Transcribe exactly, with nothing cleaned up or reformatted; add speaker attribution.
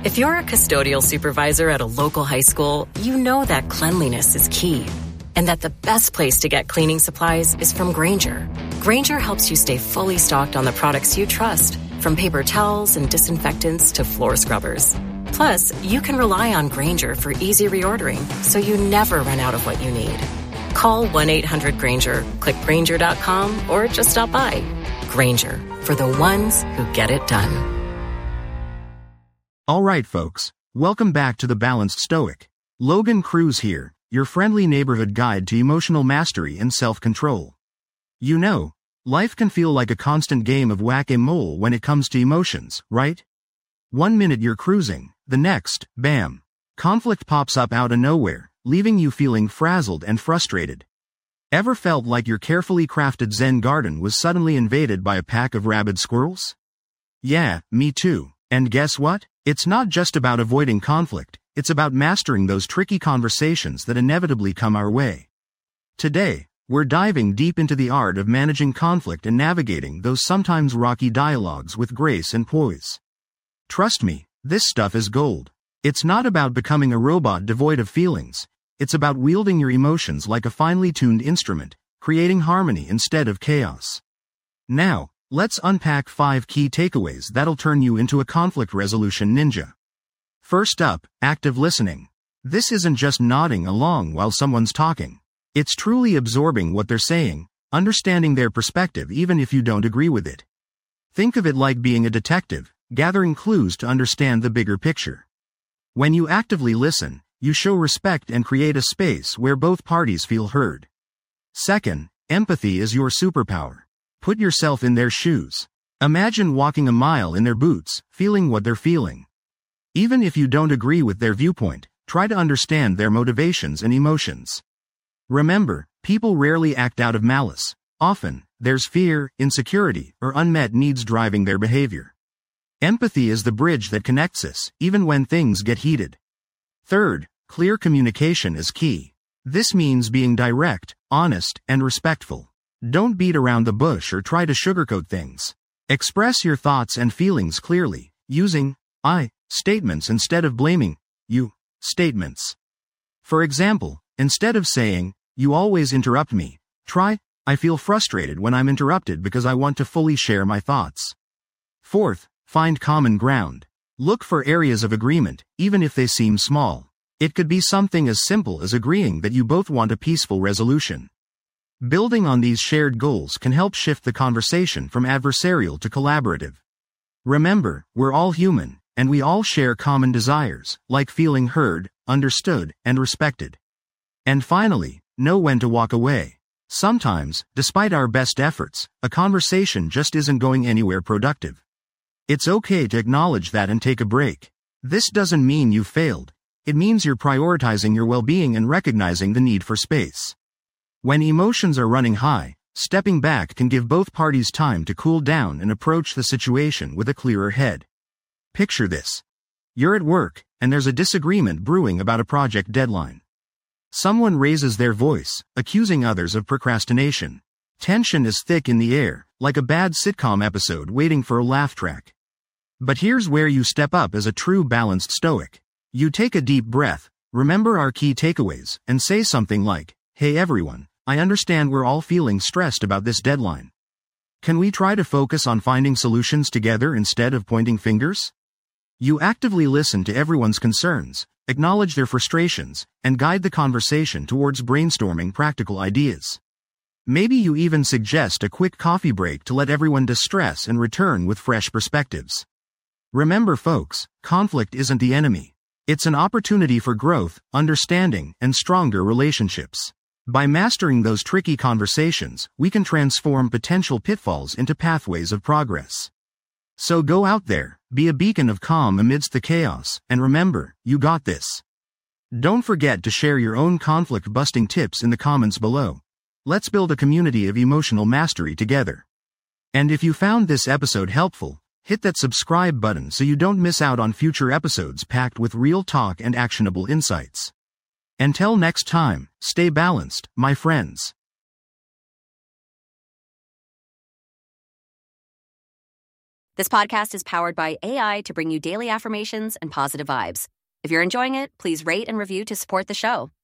Speaker 1: If you're a custodial supervisor at a local high school, you know that cleanliness is key, and that the best place to get cleaning supplies is from Grainger. Grainger helps you stay fully stocked on the products you trust, from paper towels and disinfectants to floor scrubbers. Plus, you can rely on Grainger for easy reordering, so you never run out of what you need. Call one eight hundred Grainger, click Grainger dot com, or just stop by. Grainger, for the ones who get it done.
Speaker 2: Alright folks, welcome back to The Balanced Stoic. Logan Cruz here, your friendly neighborhood guide to emotional mastery and self-control. You know, life can feel like a constant game of whack-a-mole when it comes to emotions, right? One minute you're cruising, the next, bam, conflict pops up out of nowhere, leaving you feeling frazzled and frustrated. Ever felt like your carefully crafted Zen garden was suddenly invaded by a pack of rabid squirrels? Yeah, me too. And guess what? It's not just about avoiding conflict, it's about mastering those tricky conversations that inevitably come our way. Today, we're diving deep into the art of managing conflict and navigating those sometimes rocky dialogues with grace and poise. Trust me, this stuff is gold. It's not about becoming a robot devoid of feelings, it's about wielding your emotions like a finely tuned instrument, creating harmony instead of chaos. Now, let's unpack five key takeaways that'll turn you into a conflict resolution ninja. First up, active listening. This isn't just nodding along while someone's talking. It's truly absorbing what they're saying, understanding their perspective even if you don't agree with it. Think of it like being a detective, gathering clues to understand the bigger picture. When you actively listen, you show respect and create a space where both parties feel heard. Second, empathy is your superpower. Put yourself in their shoes. Imagine walking a mile in their boots, feeling what they're feeling. Even if you don't agree with their viewpoint, try to understand their motivations and emotions. Remember, people rarely act out of malice. Often, there's fear, insecurity, or unmet needs driving their behavior. Empathy is the bridge that connects us, even when things get heated. Third, clear communication is key. This means being direct, honest, and respectful. Don't beat around the bush or try to sugarcoat things. Express your thoughts and feelings clearly, using I statements instead of blaming you statements. For example, instead of saying, "You always interrupt me," try, "I feel frustrated when I'm interrupted because I want to fully share my thoughts." Fourth, find common ground. Look for areas of agreement, even if they seem small. It could be something as simple as agreeing that you both want a peaceful resolution. Building on these shared goals can help shift the conversation from adversarial to collaborative. Remember, we're all human, and we all share common desires, like feeling heard, understood, and respected. And finally, know when to walk away. Sometimes, despite our best efforts, a conversation just isn't going anywhere productive. It's okay to acknowledge that and take a break. This doesn't mean you failed. It means you're prioritizing your well-being and recognizing the need for space. When emotions are running high, stepping back can give both parties time to cool down and approach the situation with a clearer head. Picture this. You're at work, and there's a disagreement brewing about a project deadline. Someone raises their voice, accusing others of procrastination. Tension is thick in the air, like a bad sitcom episode waiting for a laugh track. But here's where you step up as a true balanced stoic. You take a deep breath, remember our key takeaways, and say something like, "Hey everyone, I understand we're all feeling stressed about this deadline. Can we try to focus on finding solutions together instead of pointing fingers?" You actively listen to everyone's concerns, acknowledge their frustrations, and guide the conversation towards brainstorming practical ideas. Maybe you even suggest a quick coffee break to let everyone de-stress and return with fresh perspectives. Remember folks, conflict isn't the enemy. It's an opportunity for growth, understanding, and stronger relationships. By mastering those tricky conversations, we can transform potential pitfalls into pathways of progress. So go out there, be a beacon of calm amidst the chaos, and remember, you got this. Don't forget to share your own conflict-busting tips in the comments below. Let's build a community of emotional mastery together. And if you found this episode helpful, hit that subscribe button so you don't miss out on future episodes packed with real talk and actionable insights. Until next time, stay balanced, my friends.
Speaker 3: This podcast is powered by A I to bring you daily affirmations and positive vibes. If you're enjoying it, please rate and review to support the show.